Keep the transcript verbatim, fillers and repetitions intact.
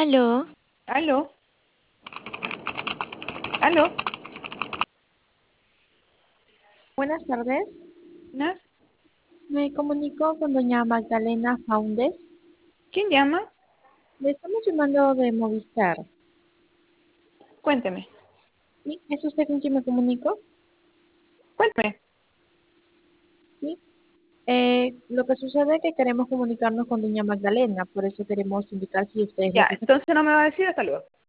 Aló, Aló, aló, Buenas tardes, ¿no? me comunico con doña Magdalena Faundes. ¿Quién llama? Le estamos llamando de Movistar. Cuénteme, ¿Sí? ¿Es usted con quien me comunico? cuénteme. Sí. Eh, lo que sucede es que queremos comunicarnos con doña Magdalena, por eso queremos indicar si usted es la Ya, que... entonces no me va a decir hasta luego.